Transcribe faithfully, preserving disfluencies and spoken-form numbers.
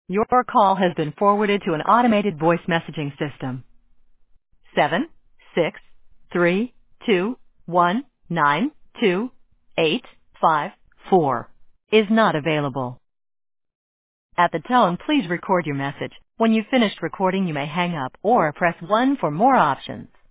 Your call has been forwarded to an automated voice messaging system. Seven, six, three, two, one, nine, two, eight, five, four is not available. At the tone, please record your message. When you've finished recording, you may hang up or press one for more options.